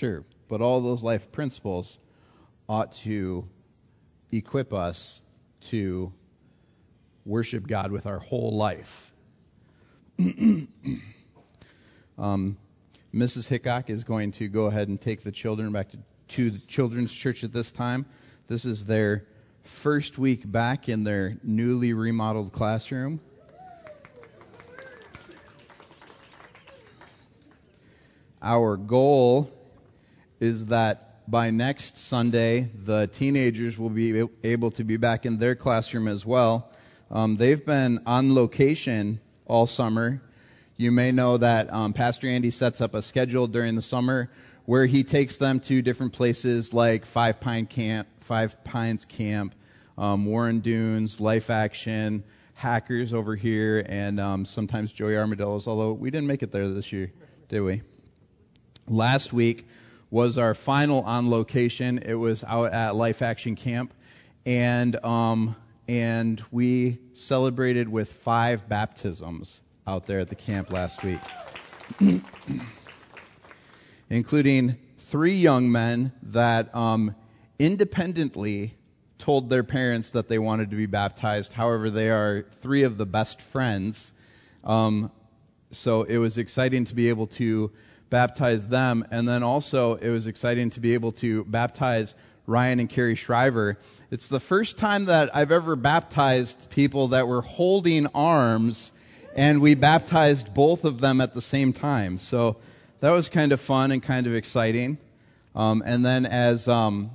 Sure, but all those life principles ought to equip us to worship God with our whole life. Mrs. Hickok is going to go ahead and take the children back to the children's church at this time. This is their first week back in their newly remodeled classroom. Our goal is that by next Sunday, the teenagers will be able to be back in their classroom as well. They've been on location all summer. You may know that Pastor Andy sets up a schedule during the summer where he takes them to different places like Five Pines Camp, Warren Dunes, Life Action, Hackers over here, and sometimes Joey Armadillos, although we didn't make it there this year, did we? Last week was our final on location. It was out at Life Action Camp, and we celebrated with 5 baptisms out there at the camp last week, including 3 young men that independently told their parents that they wanted to be baptized. However, they are 3 of the best friends, so it was exciting to be able to baptize them, and then also it was exciting to be able to baptize Ryan and Carrie Shriver. It's the first time that I've ever baptized people that were holding arms, and we baptized both of them at the same time. So that was kind of fun and kind of exciting. And then as hold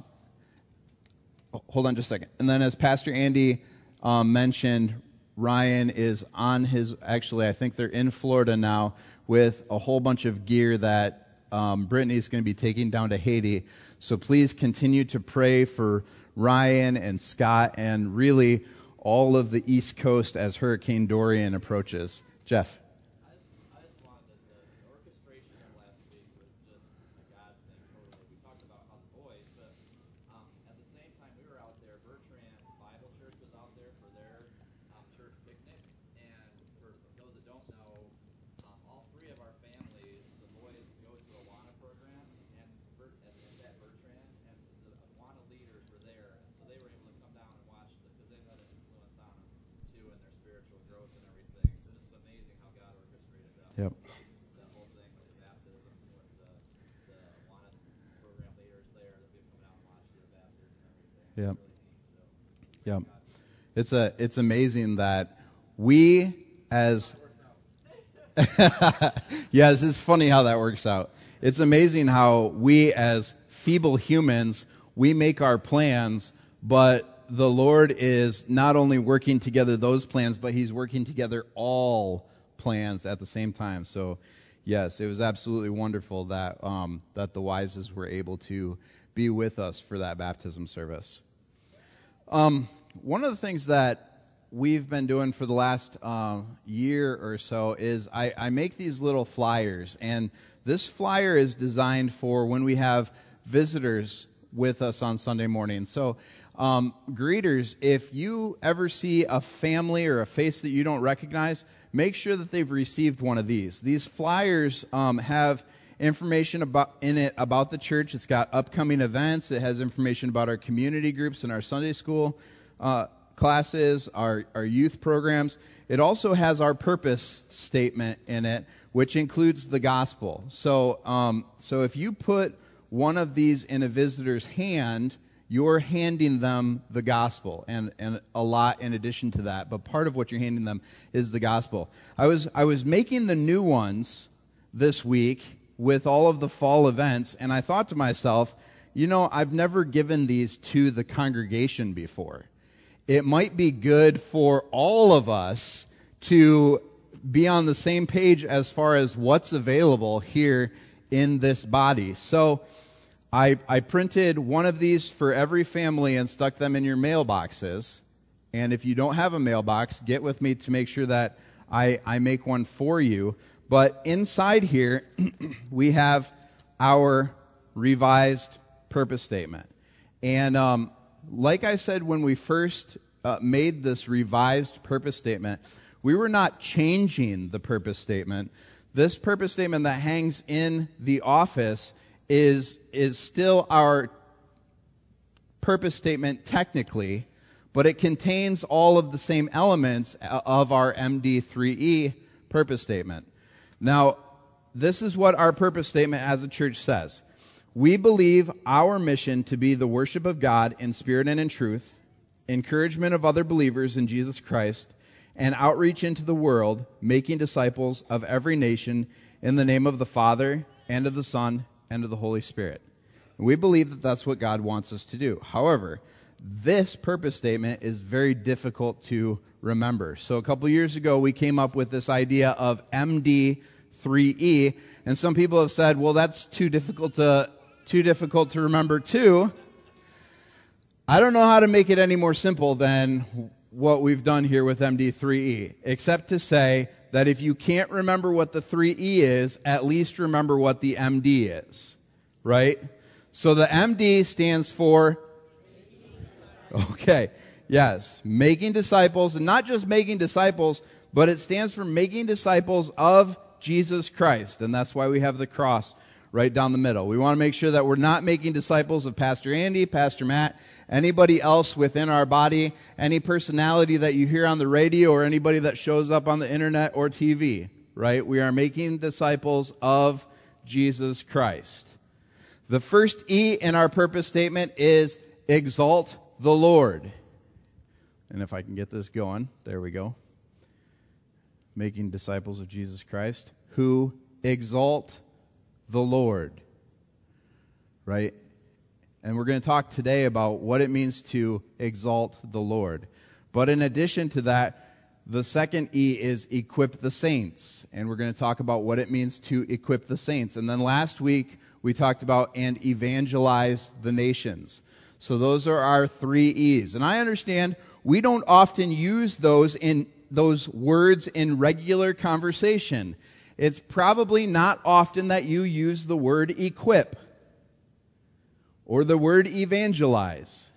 on just a second. And then as Pastor Andy mentioned, Ryan is on his, actually I think they're in Florida now, with a whole bunch of gear that Brittany's going to be taking down to Haiti. So please continue to pray for Ryan and Scott and really all of the East Coast as Hurricane Dorian approaches. Jeff. I just wanted the orchestration of last week was just a God thing totally. We talked about how the boys, but at the same time we were out there, Bertrand Bible Church was out there for their church picnic. And for those that don't know, all 3 of our families, the boys go to a Awana program and at Bertrand, and the Awana leaders were there, and so they were able to come down and watch because they've had an influence on them too in their spiritual growth and everything. So this is amazing how God orchestrated that. Yep. The whole thing with the baptism, with the Awana program leaders there that we come out and watch their baptism and everything. Yep. It's really neat. So, Yep. It's amazing that we as yes, it's funny how that works out. It's amazing how we as feeble humans, we make our plans, but the Lord is not only working together those plans, but He's working together all plans at the same time. So, yes, it was absolutely wonderful that that the Wises were able to be with us for that baptism service. One of the things that we've been doing for the last year or so is I make these little flyers, and this flyer is designed for when we have visitors with us on Sunday morning. So, greeters, if you ever see a family or a face that you don't recognize, make sure that they've received one of these. These flyers have information about the church. It's got upcoming events. It has information about our community groups and our Sunday school classes, our youth programs. It also has our purpose statement in it, which includes the gospel. So, so if you put one of these in a visitor's hand, you're handing them the gospel, and a lot in addition to that. But part of what you're handing them is the gospel. I was making the new ones this week with all of the fall events, and I thought to myself, you know, I've never given these to the congregation before. It might be good for all of us to be on the same page as far as what's available here in this body. So I printed one of these for every family and stuck them in your mailboxes. And if you don't have a mailbox, get with me to make sure that I make one for you. But inside here, we have our revised purpose statement. And like I said when we first made this revised purpose statement, we were not changing the purpose statement. This purpose statement that hangs in the office is still our purpose statement technically, but it contains all of the same elements of our MD3E purpose statement. Now, this is what our purpose statement as a church says. We believe our mission to be the worship of God in spirit and in truth, encouragement of other believers in Jesus Christ, and outreach into the world, making disciples of every nation in the name of the Father, and of the Son, and of the Holy Spirit. And we believe that that's what God wants us to do. However, this purpose statement is very difficult to remember. So a couple years ago, we came up with this idea of MD3E, and some people have said, well, that's too difficult to remember too. I don't know how to make it any more simple than what we've done here with MD3E, except to say that if you can't remember what the 3E is, at least remember what the MD is, right? So the MD stands for, okay, yes, making disciples, and not just making disciples, but it stands for making disciples of Jesus Christ, and that's why we have the cross right down the middle. We want to make sure that we're not making disciples of Pastor Andy, Pastor Matt, anybody else within our body, any personality that you hear on the radio, or anybody that shows up on the internet or TV, right? We are making disciples of Jesus Christ. The first E in our purpose statement is exalt the Lord. And if I can get this going, there we go. Making disciples of Jesus Christ who exalt the Lord, right? And we're going to talk today about what it means to exalt the Lord. But in addition to that, the second E is equip the saints. And we're going to talk about what it means to equip the saints. And then last week, we talked about and evangelize the nations. So those are our 3 E's. And I understand we don't often use those words in regular conversation. It's probably not often that you use the word equip or the word evangelize.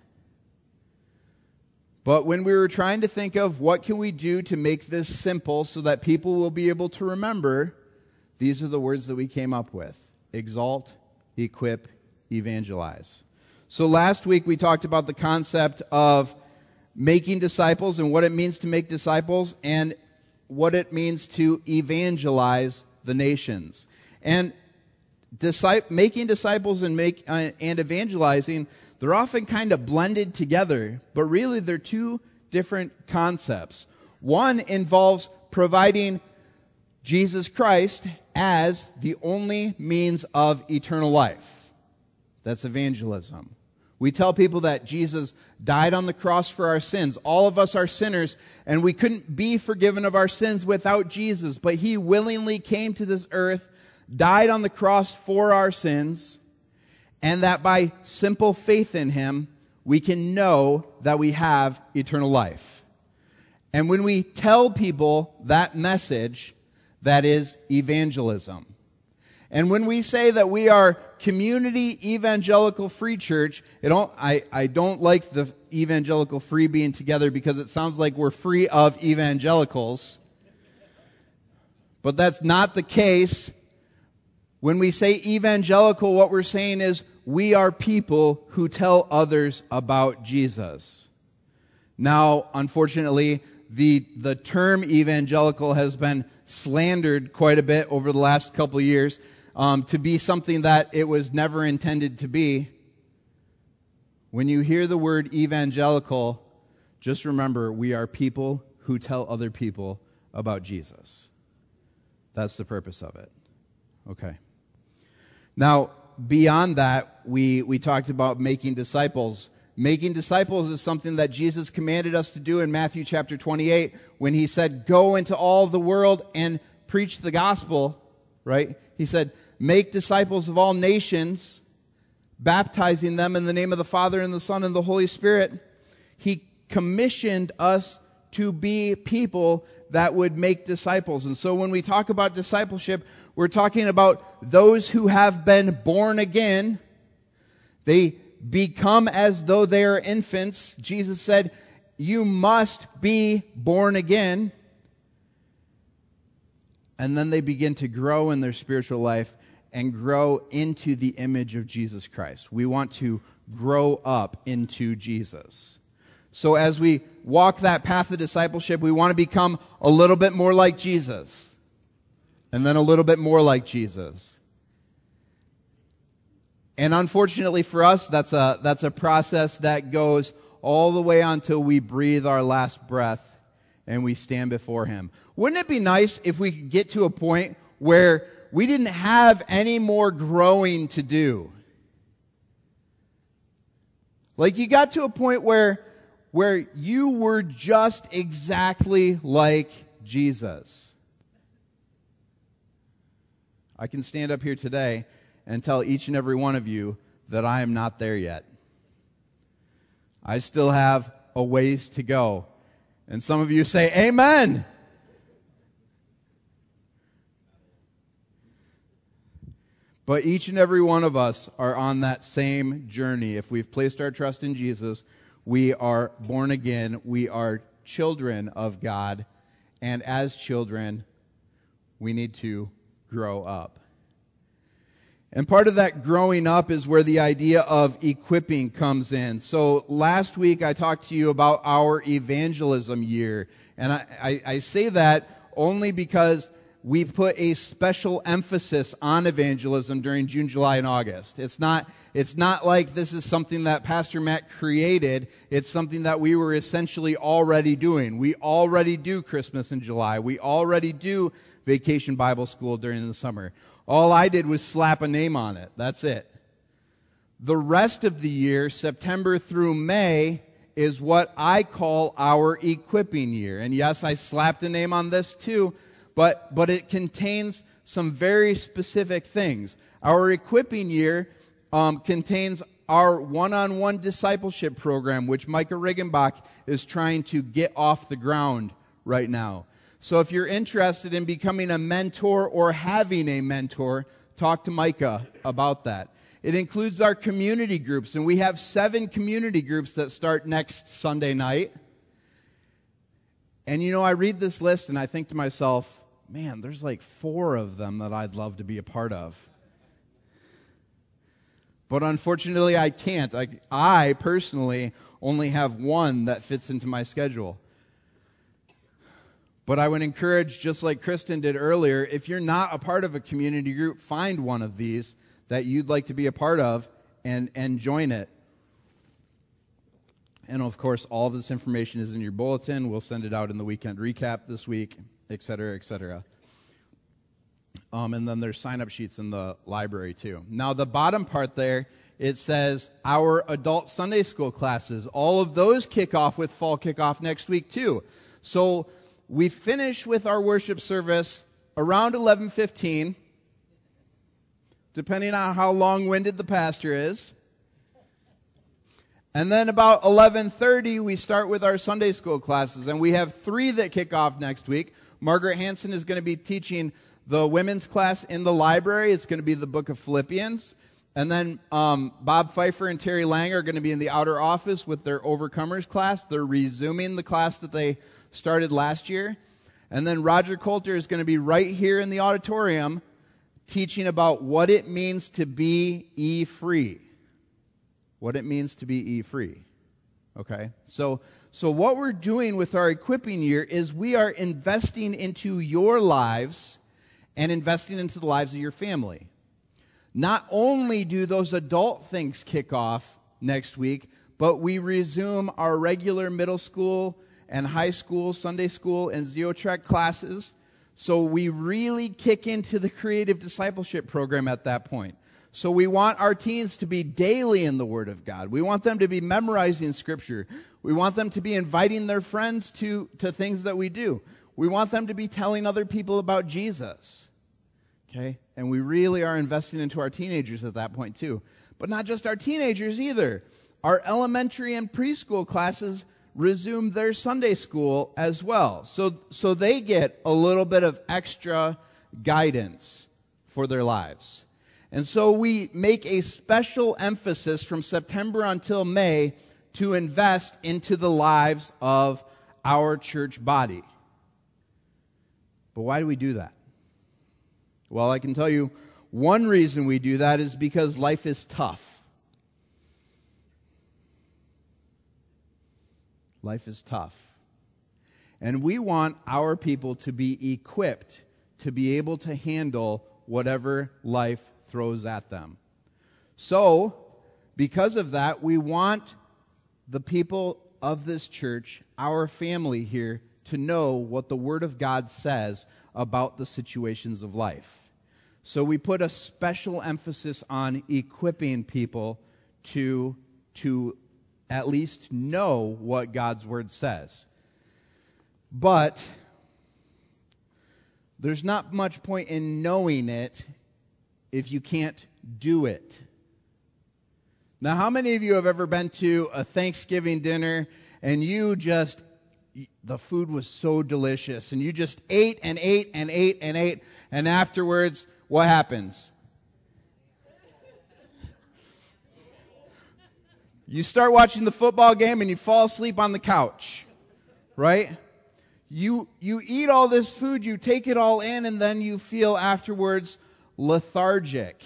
But when we were trying to think of what can we do to make this simple so that people will be able to remember, these are the words that we came up with. Exalt, equip, evangelize. So last week we talked about the concept of making disciples and what it means to make disciples and what it means to evangelize the nations. And making disciples and evangelizing, they're often kind of blended together, but really they're two different concepts. One involves providing Jesus Christ as the only means of eternal life. That's evangelism. We tell people that Jesus died on the cross for our sins. All of us are sinners, and we couldn't be forgiven of our sins without Jesus. But he willingly came to this earth, died on the cross for our sins, and that by simple faith in him, we can know that we have eternal life. And when we tell people that message, that is evangelism. And when we say that we are Community Evangelical Free Church, I don't like the evangelical free being together because it sounds like we're free of evangelicals. But that's not the case. When we say evangelical, what we're saying is we are people who tell others about Jesus. Now, unfortunately, the term evangelical has been slandered quite a bit over the last couple of years. To be something that it was never intended to be. When you hear the word evangelical, just remember we are people who tell other people about Jesus. That's the purpose of it. Okay. Now, beyond that, we talked about making disciples. Making disciples is something that Jesus commanded us to do in Matthew chapter 28 when he said, go into all the world and preach the gospel, right? He said, make disciples of all nations, baptizing them in the name of the Father and the Son and the Holy Spirit. He commissioned us to be people that would make disciples. And so when we talk about discipleship, we're talking about those who have been born again. They become as though they are infants. Jesus said, you must be born again. And then they begin to grow in their spiritual life and grow into the image of Jesus Christ. We want to grow up into Jesus. So as we walk that path of discipleship, we want to become a little bit more like Jesus, and then a little bit more like Jesus. And unfortunately for us, that's a process that goes all the way until we breathe our last breath and we stand before Him. Wouldn't it be nice if we could get to a point where we didn't have any more growing to do? Like you got to a point where you were just exactly like Jesus. I can stand up here today and tell each and every one of you that I am not there yet. I still have a ways to go. And some of you say, amen. But each and every one of us are on that same journey. If we've placed our trust in Jesus, we are born again. We are children of God. And as children, we need to grow up. And part of that growing up is where the idea of equipping comes in. So last week I talked to you about our evangelism year. And I say that only because we put a special emphasis on evangelism during June, July, and August. It's not like this is something that Pastor Matt created. It's something that we were essentially already doing. We already do Christmas in July. We already do Vacation Bible School during the summer. All I did was slap a name on it. That's it. The rest of the year, September through May, is what I call our equipping year. And yes, I slapped a name on this too, but it contains some very specific things. Our equipping year contains our one-on-one discipleship program, which Micah Riggenbach is trying to get off the ground right now. So if you're interested in becoming a mentor or having a mentor, talk to Micah about that. It includes our community groups, and we have 7 community groups that start next Sunday night. And I read this list and I think to myself, man, there's like 4 of them that I'd love to be a part of. But unfortunately, I can't. I personally only have 1 that fits into my schedule. But I would encourage, just like Kristen did earlier, if you're not a part of a community group, find one of these that you'd like to be a part of and join it. And of course, all of this information is in your bulletin. We'll send it out in the weekend recap this week, et cetera, et cetera. And then there's sign-up sheets in the library too. Now, the bottom part there, it says our adult Sunday school classes. All of those kick off with fall kickoff next week too. So we finish with our worship service around 11:15, depending on how long-winded the pastor is. And then about 11:30, we start with our Sunday school classes. And we have 3 that kick off next week. Margaret Hanson is going to be teaching the women's class in the library. It's going to be the book of Philippians. And then Bob Pfeiffer and Terry Lang are going to be in the outer office with their Overcomers class. They're resuming the class that they started last year. And then Roger Coulter is going to be right here in the auditorium teaching about what it means to be E-free. What it means to be E-free. Okay? So what we're doing with our equipping year is we are investing into your lives and investing into the lives of your family. Not only do those adult things kick off next week, but we resume our regular middle school and high school, Sunday school, and Zeo-Trek classes. So we really kick into the creative discipleship program at that point. So we want our teens to be daily in the Word of God. We want them to be memorizing Scripture. We want them to be inviting their friends to things that we do. We want them to be telling other people about Jesus. Okay? And we really are investing into our teenagers at that point too. But not just our teenagers either. Our elementary and preschool classes resume their Sunday school as well. So they get a little bit of extra guidance for their lives. And so we make a special emphasis from September until May to invest into the lives of our church body. But why do we do that? Well, I can tell you One reason we do that is because life is tough. Life is tough. And we want our people to be equipped to be able to handle whatever life throws at them. So, because of that, we want the people of this church, our family here, to know what the Word of God says about the situations of life. So we put a special emphasis on equipping people to at least know what God's Word says. But there's not much point in knowing it if you can't do it. Now, how many of you have ever been to a Thanksgiving dinner and the food was so delicious and you just ate and ate and ate and ate, and afterwards, what happens? You start watching the football game and you fall asleep on the couch, right? You eat all this food, you take it all in, and then you feel afterwards lethargic.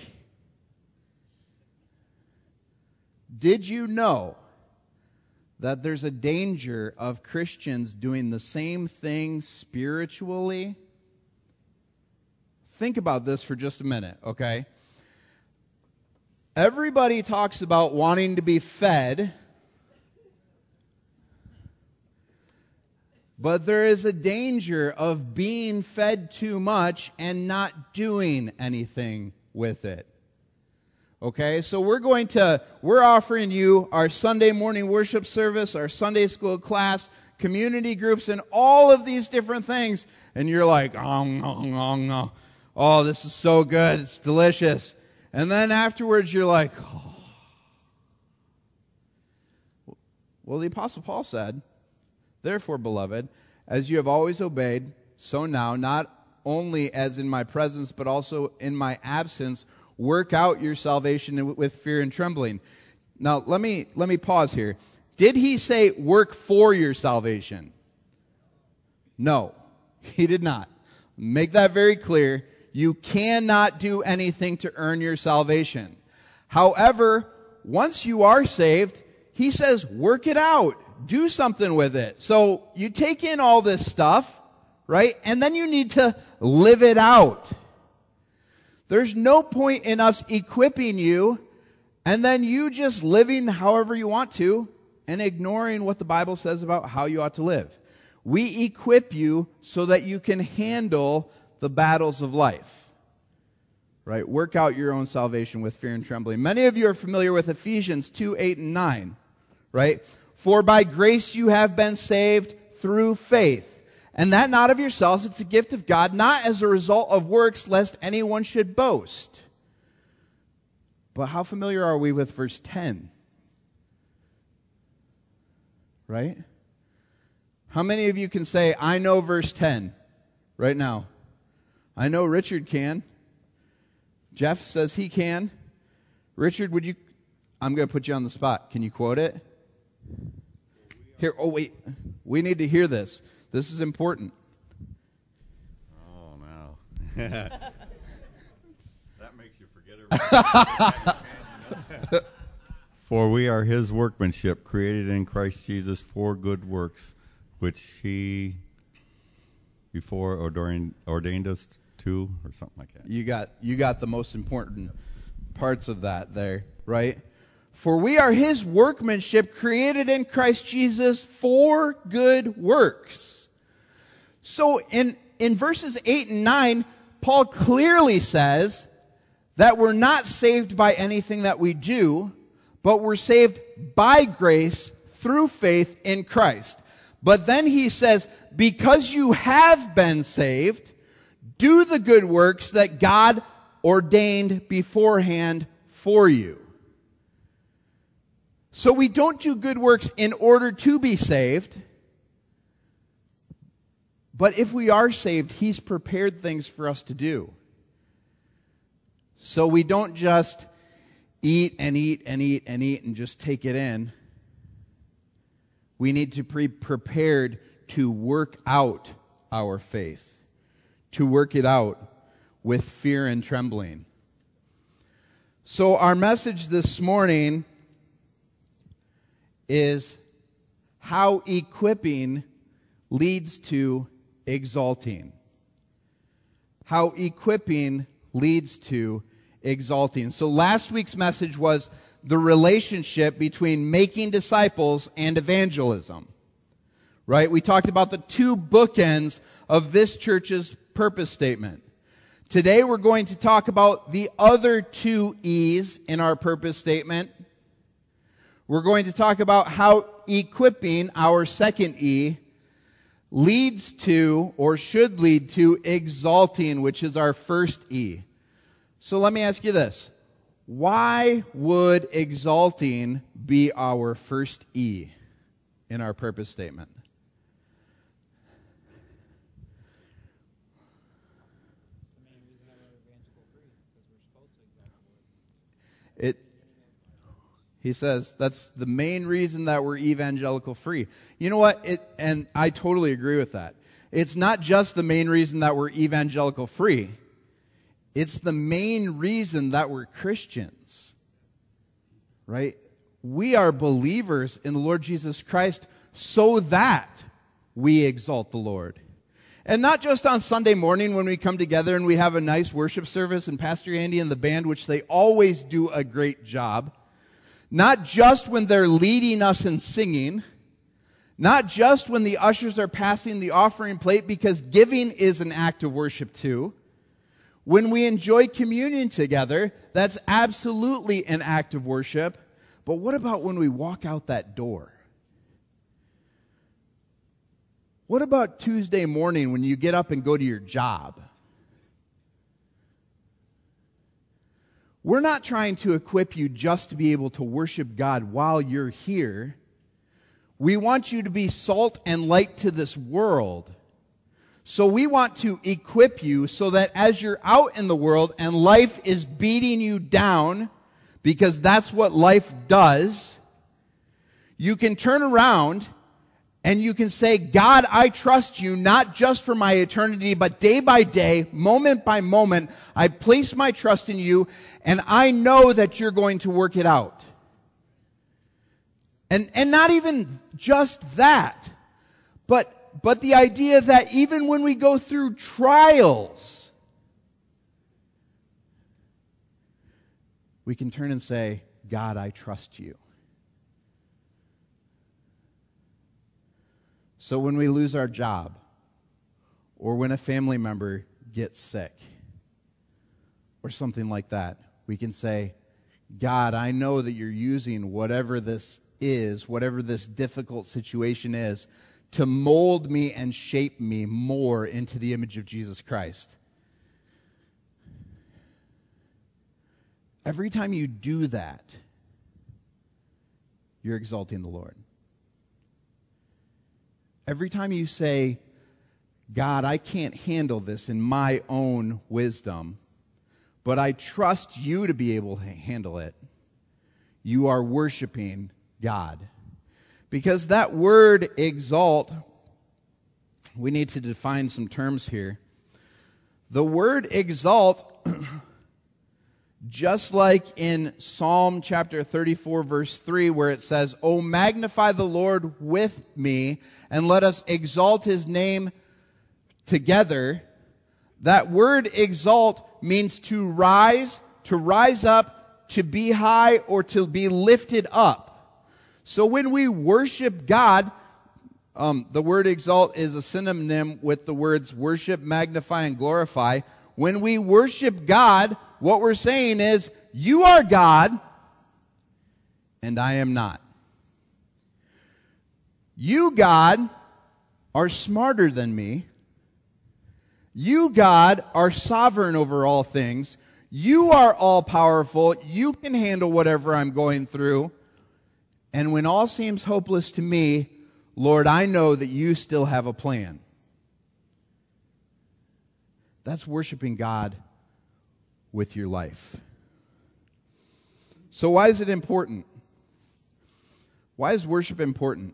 Did you know that there's a danger of Christians doing the same thing spiritually? Think about this for just a minute, okay? Everybody talks about wanting to be fed, but there is a danger of being fed too much and not doing anything with it. Okay, so we're offering you our Sunday morning worship service, our Sunday school class, community groups, and all of these different things. And you're like, oh, this is so good, it's delicious. And then afterwards you're like, oh. Well, the Apostle Paul said, therefore, beloved, as you have always obeyed, so now, not only as in my presence, but also in my absence, work out your salvation with fear and trembling. Now, let me pause here. Did he say work for your salvation? No, he did not. Make that very clear. You cannot do anything to earn your salvation. However, once you are saved, he says work it out. Do something with it. So you take in all this stuff, right? And then you need to live it out. There's no point in us equipping you and then you just living however you want to and ignoring what the Bible says about how you ought to live. We equip you so that you can handle the battles of life. Right? Work out your own salvation with fear and trembling. Many of you are familiar with Ephesians 2, 8, and 9. Right? For by grace you have been saved through faith. And that not of yourselves, it's a gift of God, not as a result of works, lest anyone should boast. But how familiar are we with verse 10? Right? How many of you can say, I know verse 10 right now? I know Richard can. Jeff says he can. Richard, I'm going to put you on the spot. Can you quote it? Here, oh wait, we need to hear this. This is important. Oh, no. That makes you forget everything. For we are his workmanship, created in Christ Jesus for good works, which he before ordained us to, or something like that. You got the most important parts of that there, right? For we are his workmanship, created in Christ Jesus for good works. So in verses 8 and 9, Paul clearly says that we're not saved by anything that we do, but we're saved by grace through faith in Christ. But then he says, because you have been saved, do the good works that God ordained beforehand for you. So we don't do good works in order to be saved. But if we are saved, he's prepared things for us to do. So we don't just eat and eat and eat and eat and just take it in. We need to be prepared to work out our faith, to work it out with fear and trembling. So our message this morning is how equipping leads to exalting. How equipping leads to exalting. So last week's message was the relationship between making disciples and evangelism. Right? We talked about the two bookends of this church's purpose statement. Today we're going to talk about the other two E's in our purpose statement. We're going to talk about how equipping, our second E, leads to, or should lead to, exalting, which is our first E. So let me ask you this. Why would exalting be our first E in our purpose statement? He says that's the main reason that we're evangelical free. You know what? And I totally agree with that. It's not just the main reason that we're evangelical free. It's the main reason that we're Christians. Right? We are believers in the Lord Jesus Christ so that we exalt the Lord. And not just on Sunday morning when we come together and we have a nice worship service and Pastor Andy and the band, which they always do a great job. Not just when they're leading us in singing. Not just when the ushers are passing the offering plate, because giving is an act of worship too. When we enjoy communion together, that's absolutely an act of worship. But what about when we walk out that door? What about Tuesday morning when you get up and go to your job? We're not trying to equip you just to be able to worship God while you're here. We want you to be salt and light to this world. So we want to equip you so that as you're out in the world and life is beating you down, because that's what life does, you can turn around and you can say, God, I trust you, not just for my eternity, but day by day, moment by moment, I place my trust in you, and I know that you're going to work it out. And not even just that, but the idea that even when we go through trials, we can turn and say, God, I trust you. So when we lose our job, or when a family member gets sick, or something like that, we can say, God, I know that you're using whatever this is, whatever this difficult situation is, to mold me and shape me more into the image of Jesus Christ. Every time you do that, you're exalting the Lord. Every time you say, God, I can't handle this in my own wisdom, but I trust you to be able to handle it, you are worshiping God. Because that word exalt, we need to define some terms here. The word exalt, just like in Psalm chapter 34, verse 3, where it says, "Oh, magnify the Lord with me, and let us exalt his name together." That word exalt means to rise up, to be high, or to be lifted up. So when we worship God, the word exalt is a synonym with the words worship, magnify, and glorify. When we worship God, what we're saying is, you are God, and I am not. You, God, are smarter than me. You, God, are sovereign over all things. You are all-powerful. You can handle whatever I'm going through. And when all seems hopeless to me, Lord, I know that you still have a plan. That's worshiping God with your life. So why is it important? Why is worship important?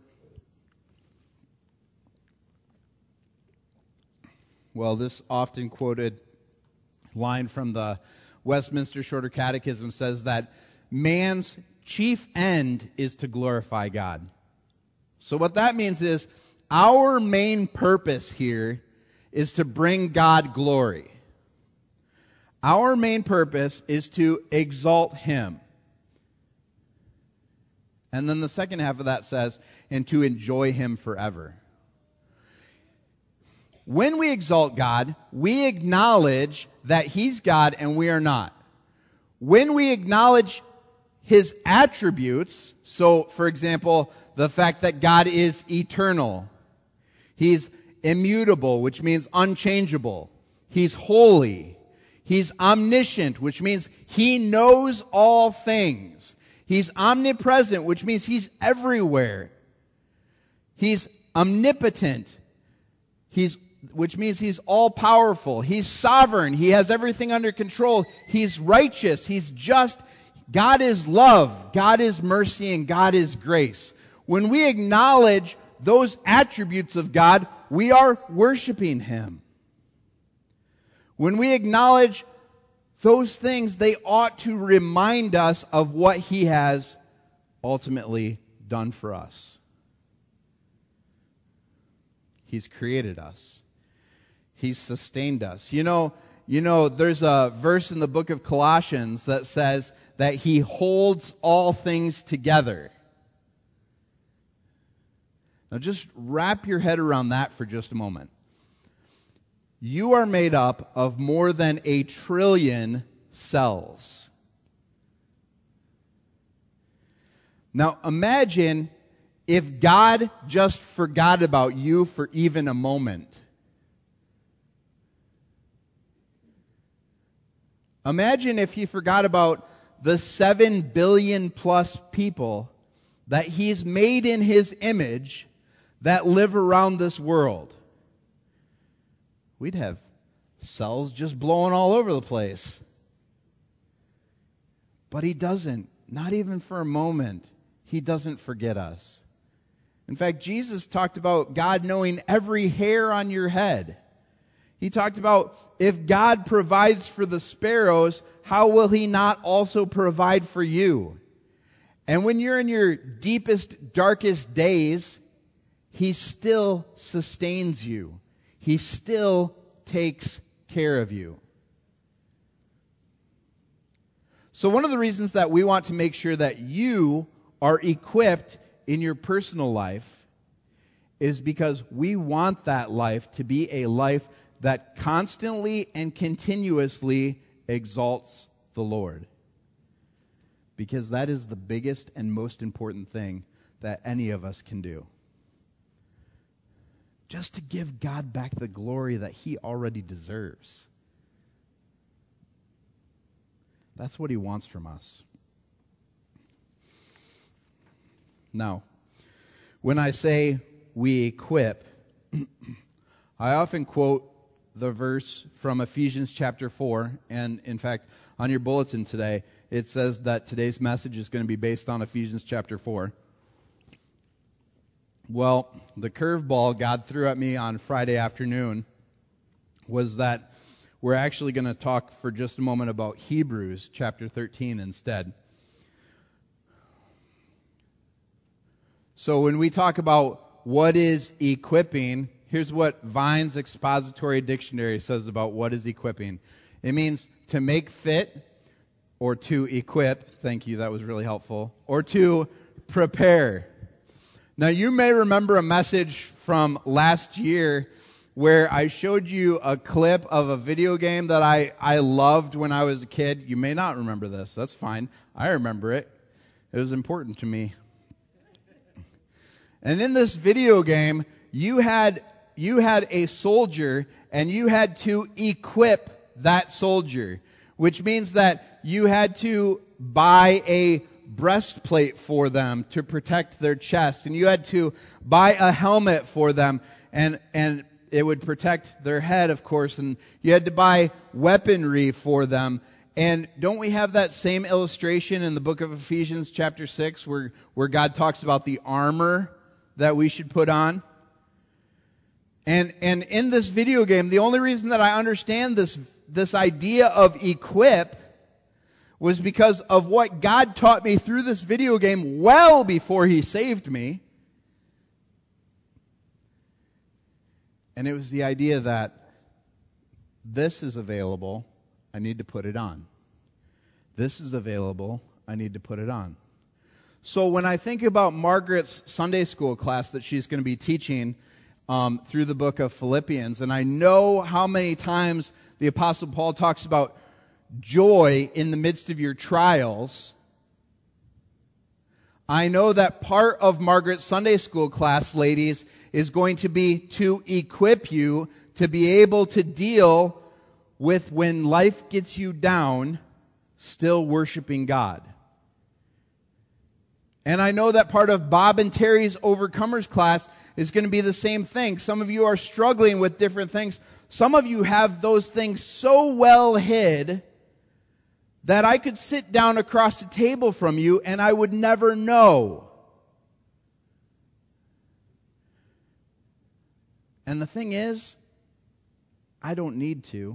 Well, this often quoted line from Westminster Shorter Catechism says that man's chief end is to glorify God. So what that means is our main purpose here is to bring God glory. Our main purpose is to exalt him. And then the second half of that says, and to enjoy him forever. When we exalt God, we acknowledge that he's God and we are not. When we acknowledge his attributes, so for example, the fact that God is eternal, he's immutable, which means unchangeable, he's holy, he's omniscient, which means he knows all things, he's omnipresent, which means he's everywhere, he's omnipotent, which means he's all-powerful. He's sovereign. He has everything under control. He's righteous. He's just. God is love. God is mercy, and God is grace. When we acknowledge those attributes of God, we are worshiping him. When we acknowledge those things, they ought to remind us of what he has ultimately done for us. He's created us. He's sustained us. You know, there's a verse in the book of Colossians that says that he holds all things together. Now just wrap your head around that for just a moment. You are made up of more than 1 trillion cells. Now imagine if God just forgot about you for even a moment. Imagine if he forgot about the 7 billion plus people that he's made in his image that live around this world. We'd have cells just blowing all over the place. But he doesn't, not even for a moment. He doesn't forget us. In fact, Jesus talked about God knowing every hair on your head. He talked about if God provides for the sparrows, how will he not also provide for you? And when you're in your deepest, darkest days, he still sustains you. He still takes care of you. So one of the reasons that we want to make sure that you are equipped in your personal life is because we want that life to be a life that constantly and continuously exalts the Lord. Because that is the biggest and most important thing that any of us can do. Just to give God back the glory that he already deserves. That's what he wants from us. Now, when I say we equip, I often quote the verse from Ephesians chapter 4, and in fact, on your bulletin today, it says that today's message is going to be based on Ephesians chapter 4. Well, the curveball God threw at me on Friday afternoon was that we're actually going to talk for just a moment about Hebrews chapter 13 instead. So when we talk about what is equipping, here's what Vine's Expository Dictionary says about what is equipping. It means to make fit, or to equip. Thank you, that was really helpful. Or to prepare. Now, you may remember a message from last year where I showed you a clip of a video game that I loved when I was a kid. You may not remember this. That's fine. I remember it. It was important to me. And in this video game, you had a soldier, and you had to equip that soldier, which means that you had to buy a breastplate for them to protect their chest, and you had to buy a helmet for them, and it would protect their head, of course, and you had to buy weaponry for them. And don't we have that same illustration in the book of Ephesians chapter 6 where God talks about the armor that we should put on? And in this video game, the only reason that I understand this idea of equip was because of what God taught me through this video game well before He saved me. And it was the idea that this is available, I need to put it on. This is available, I need to put it on. So when I think about Margaret's Sunday school class that she's going to be teaching through the book of Philippians, and I know how many times the Apostle Paul talks about joy in the midst of your trials, I know that part of Margaret's Sunday school class, ladies, is going to be to equip you to be able to deal with when life gets you down, still worshiping God. And I know that part of Bob and Terry's Overcomers class is going to be the same thing. Some of you are struggling with different things. Some of you have those things so well hid that I could sit down across the table from you and I would never know. And the thing is, I don't need to.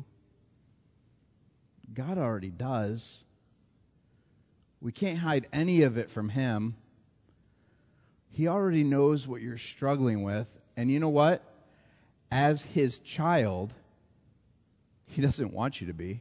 God already does. We can't hide any of it from Him. He already knows what you're struggling with. And you know what? As His child, He doesn't want you to be.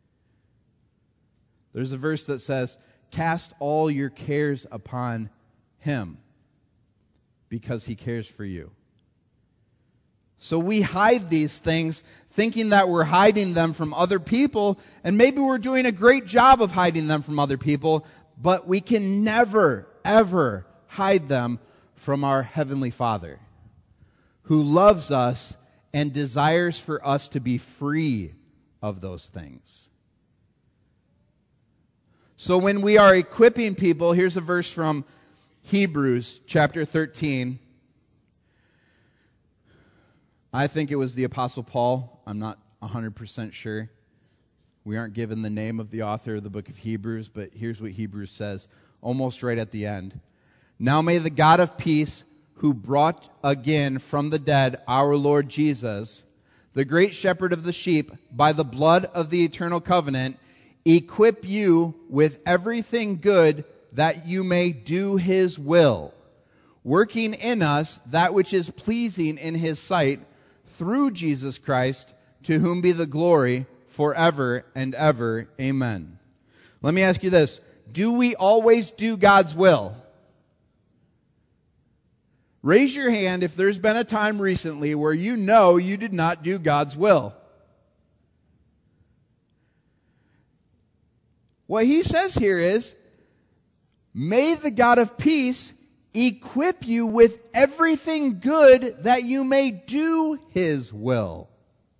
There's a verse that says, cast all your cares upon Him because He cares for you. So we hide these things thinking that we're hiding them from other people, and maybe we're doing a great job of hiding them from other people, but we can never, ever hide them from our Heavenly Father, who loves us and desires for us to be free of those things. So when we are equipping people, here's a verse from Hebrews chapter 13. I think it was the Apostle Paul. I'm not 100% sure. We aren't given the name of the author of the book of Hebrews, but here's what Hebrews says, almost right at the end. Now may the God of peace, who brought again from the dead our Lord Jesus, the great shepherd of the sheep, by the blood of the eternal covenant, equip you with everything good that you may do His will, working in us that which is pleasing in His sight, through Jesus Christ, to whom be the glory forever and ever. Amen. Let me ask you this. Do we always do God's will? Raise your hand if there's been a time recently where you know you did not do God's will. What he says here is, may the God of peace equip you with everything good that you may do His will.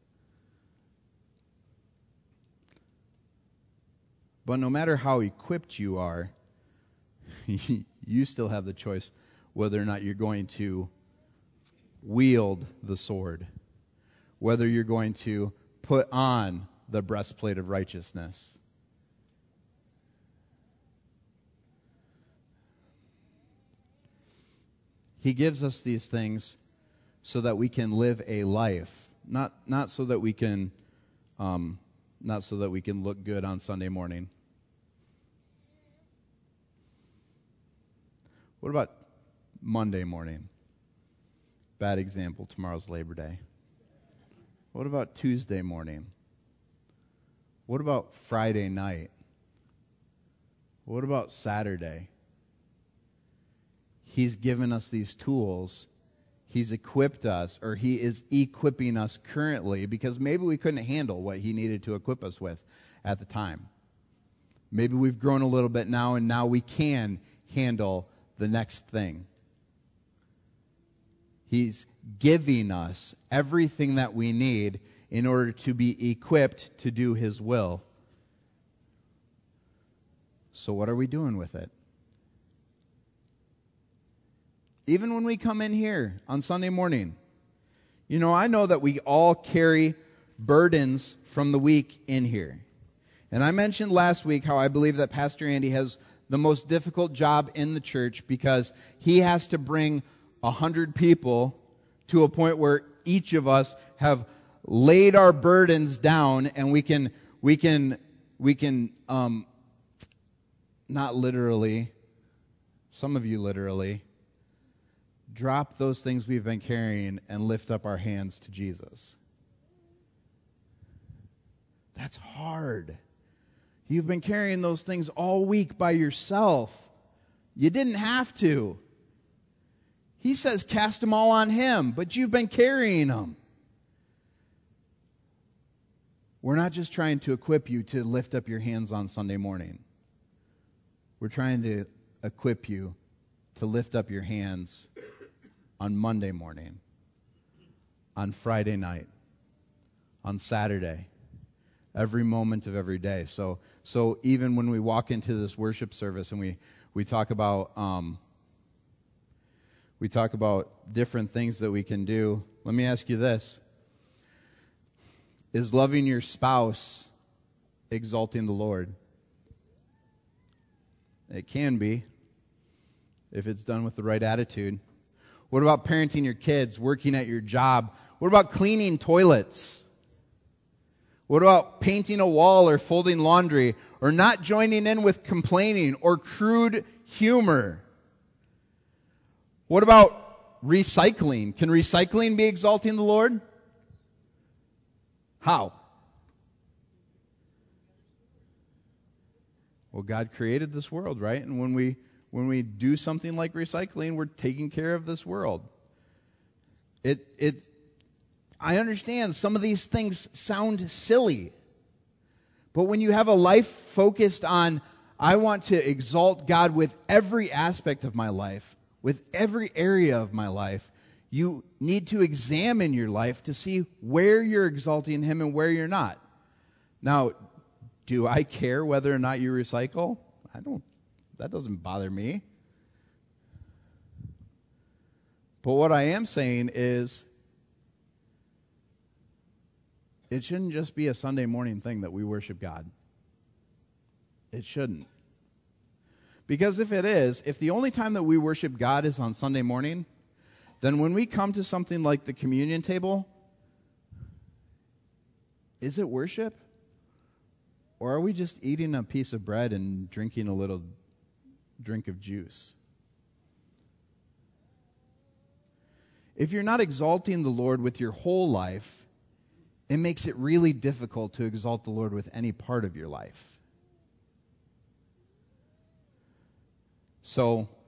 But no matter how equipped you are, you still have the choice whether or not you're going to wield the sword, whether you're going to put on the breastplate of righteousness. He gives us these things so that we can live a life, not so that we can look good on Sunday morning. What about Monday morning? Bad example, tomorrow's Labor Day. What about Tuesday morning? What about Friday night? What about Saturday? He's given us these tools. He's equipped us, or He is equipping us currently, because maybe we couldn't handle what He needed to equip us with at the time. Maybe we've grown a little bit now, and now we can handle the next thing. He's giving us everything that we need in order to be equipped to do His will. So what are we doing with it? Even when we come in here on Sunday morning, I know that we all carry burdens from the week in here. And I mentioned last week how I believe that Pastor Andy has the most difficult job in the church because he has to bring 100 people to a point where each of us have laid our burdens down and we can not literally, some of you literally, drop those things we've been carrying and lift up our hands to Jesus. That's hard. You've been carrying those things all week by yourself. You didn't have to. He says cast them all on him, but you've been carrying them. We're not just trying to equip you to lift up your hands on Sunday morning. We're trying to equip you to lift up your hands on Monday morning, on Friday night, on Saturday, every moment of every day. So even when we walk into this worship service and we talk about different things that we can do, let me ask you this. Is loving your spouse exalting the Lord? It can be, if it's done with the right attitude. What about parenting your kids, working at your job? What about cleaning toilets? What about painting a wall or folding laundry or not joining in with complaining or crude humor? What about recycling? Can recycling be exalting the Lord? How? Well, God created this world, right? And when we do something like recycling, we're taking care of this world. I understand some of these things sound silly. But when you have a life focused on, I want to exalt God with every aspect of my life, with every area of my life, you need to examine your life to see where you're exalting him and where you're not. Now, do I care whether or not you recycle? That doesn't bother me. But what I am saying is, it shouldn't just be a Sunday morning thing that we worship God. It shouldn't. Because if it is, if the only time that we worship God is on Sunday morning, then when we come to something like the communion table, is it worship? Or are we just eating a piece of bread and drinking a little drink of juice? If you're not exalting the Lord with your whole life, it makes it really difficult to exalt the Lord with any part of your life. So,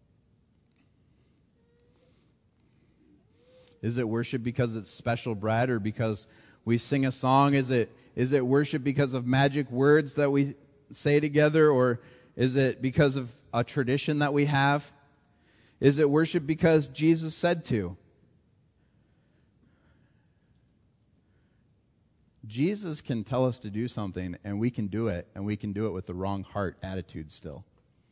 is it worship because it's special bread or because we sing a song? Is it worship because of magic words that we say together, or is it because of a tradition that we have? Is it worship because Jesus said to? Jesus can tell us to do something, and we can do it, and we can do it with the wrong heart attitude still.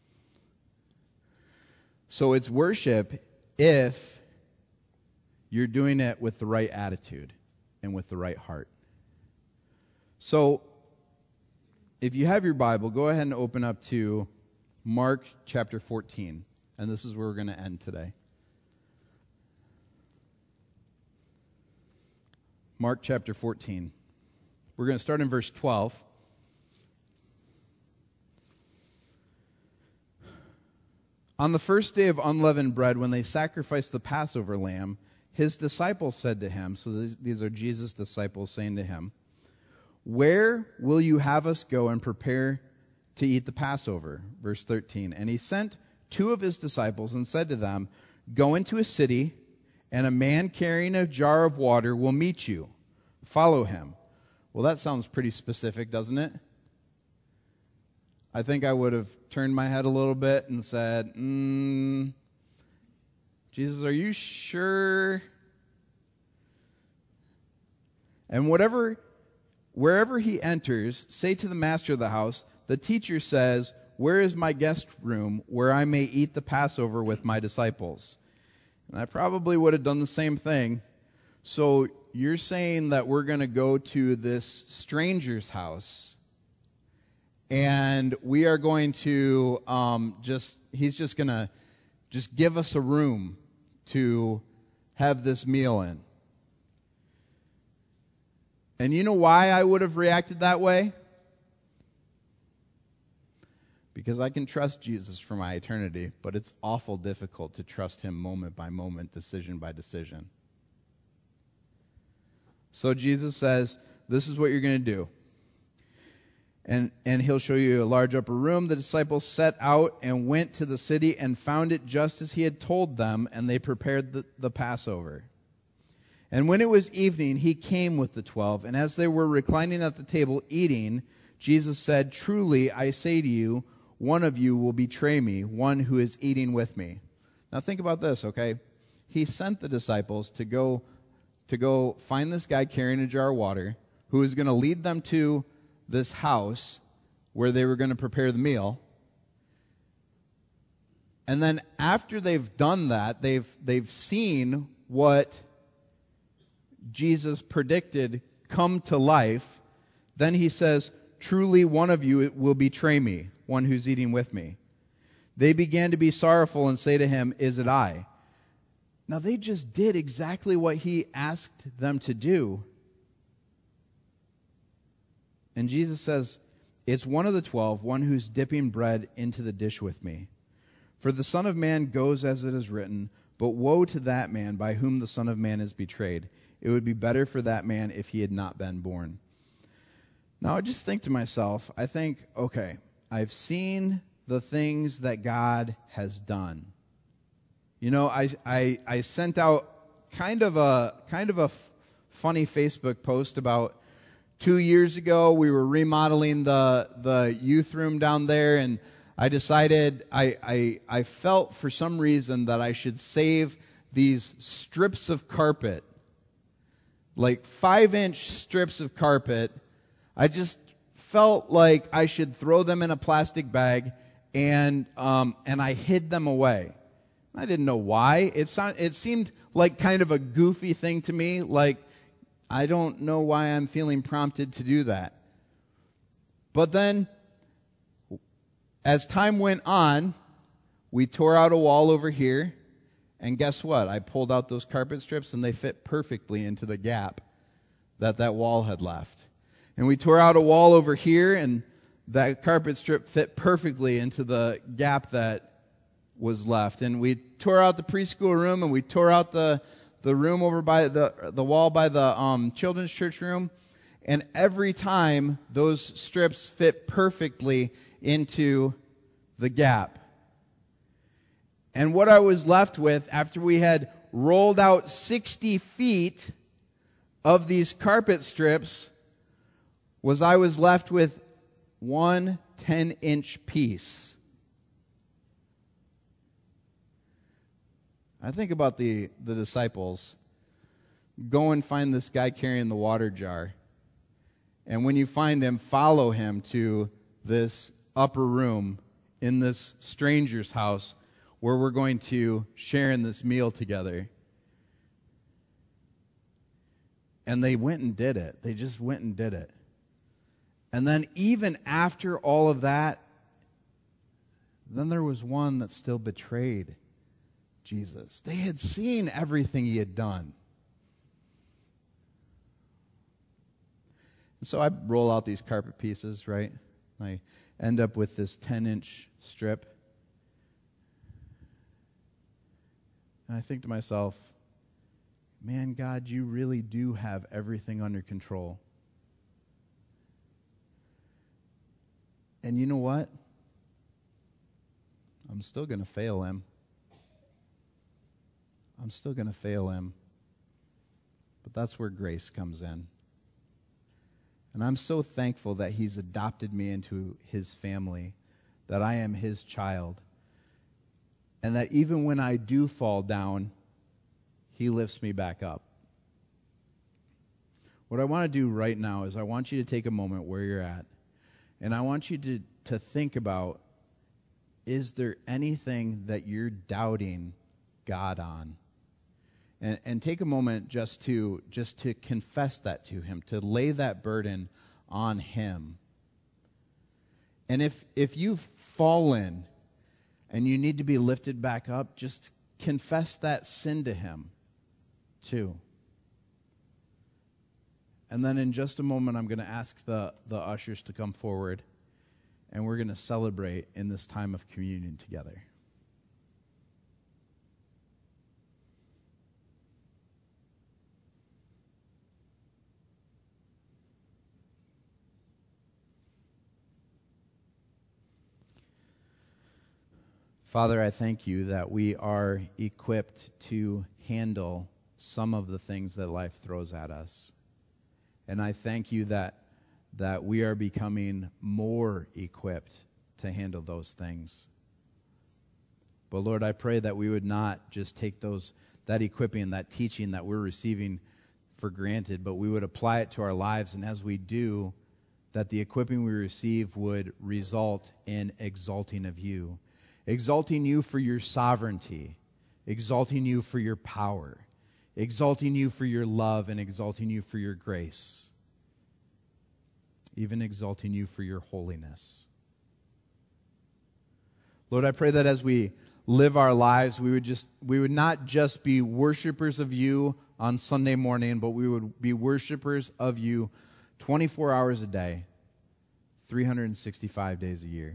So it's worship if you're doing it with the right attitude and with the right heart. So, if you have your Bible, go ahead and open up to Mark chapter 14. And this is where we're going to end today. Mark chapter 14. We're going to start in verse 12. On the first day of unleavened bread, when they sacrificed the Passover lamb, his disciples said to him, so these are Jesus' disciples saying to him, "Where will you have us go and prepare to eat the Passover?" Verse 13. And he sent two of his disciples and said to them, "Go into a city, and a man carrying a jar of water will meet you. Follow him." Well, that sounds pretty specific, doesn't it? I think I would have turned my head a little bit and said, Jesus, are you sure? And wherever he enters, say to the master of the house, "The teacher says, where is my guest room where I may eat the Passover with my disciples?" And I probably would have done the same thing. So you're saying that we're going to go to this stranger's house, and we are going to he's just going to just give us a room to have this meal in. And you know why I would have reacted that way? Because I can trust Jesus for my eternity, but it's awful difficult to trust him moment by moment, decision by decision. So Jesus says, this is what you're going to do. And he'll show you a large upper room. The disciples set out and went to the city and found it just as he had told them, and they prepared the Passover. And when it was evening, he came with the 12, and as they were reclining at the table eating, Jesus said, "Truly, I say to you, one of you will betray me, one who is eating with me." Now think about this, okay? He sent the disciples to go find this guy carrying a jar of water who is going to lead them to this house where they were going to prepare the meal. And then after they've done that, they've seen what Jesus predicted come to life. Then he says, "Truly one of you will betray me, one who's eating with me." They began to be sorrowful and say to him, "Is it I?" Now they just did exactly what he asked them to do. And Jesus says, "It's one of the 12, one who's dipping bread into the dish with me. For the Son of Man goes as it is written, but woe to that man by whom the Son of Man is betrayed. It would be better for that man if he had not been born." Now I just think to myself, okay, I've seen the things that God has done. You know, I sent out kind of a funny Facebook post about 2 years ago. We were remodeling the youth room down there, and I decided I felt for some reason that I should save these strips of carpet, like 5-inch strips of carpet. I just felt like I should throw them in a plastic bag, and I hid them away. I didn't know why. It seemed like kind of a goofy thing to me. Like, I don't know why I'm feeling prompted to do that. But then, as time went on, we tore out a wall over here, and guess what? I pulled out those carpet strips, and they fit perfectly into the gap that wall had left. And we tore out a wall over here, and that carpet strip fit perfectly into the gap that was left. And we tore out the preschool room, and we tore out the room over by the wall by the children's church room. And every time, those strips fit perfectly into the gap. And what I was left with, after we had rolled out 60 feet of these carpet strips, was I was left with one 10-inch piece. I think about the disciples. Go and find this guy carrying the water jar. And when you find him, follow him to this upper room in this stranger's house where we're going to share in this meal together. And they went and did it. They just went and did it. And then even after all of that, then there was one that still betrayed Jesus. They had seen everything he had done. And so I roll out these carpet pieces, right? I end up with this 10-inch strip. And I think to myself, man, God, you really do have everything under control. And you know what? I'm still going to fail him. I'm still going to fail him. But that's where grace comes in. And I'm so thankful that he's adopted me into his family, that I am his child, and that even when I do fall down, he lifts me back up. What I want to do right now is I want you to take a moment where you're at, and I want you to think about, is there anything that you're doubting God on? And take a moment just to confess that to him, to lay that burden on him. And if you've fallen and you need to be lifted back up, just confess that sin to him too. And then in just a moment, I'm going to ask the ushers to come forward. and we're going to celebrate in this time of communion together. Father, I thank you that we are equipped to handle some of the things that life throws at us. And I thank you that we are becoming more equipped to handle those things. But Lord, I pray that we would not just take that equipping, that teaching that we're receiving for granted, but we would apply it to our lives. And as we do, that the equipping we receive would result in exalting of you. Exalting you for your sovereignty, exalting you for your power, exalting you for your love, and exalting you for your grace, even exalting you for your holiness. Lord, I pray that as we live our lives, we would not just be worshipers of you on Sunday morning, but we would be worshipers of you 24 hours a day, 365 days a year.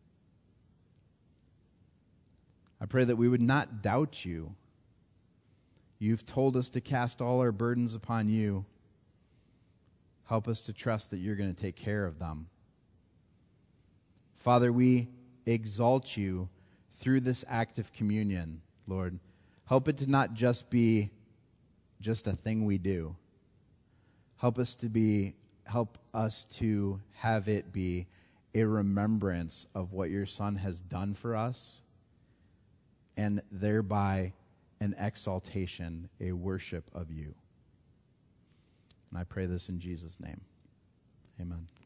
I pray that we would not doubt you. You've told us to cast all our burdens upon you. Help us to trust that you're going to take care of them. Father, we exalt you through this act of communion, Lord. Help it to not just be just a thing we do. Help us to have it be a remembrance of what your Son has done for us, and thereby an exaltation, a worship of you. And I pray this in Jesus' name. Amen.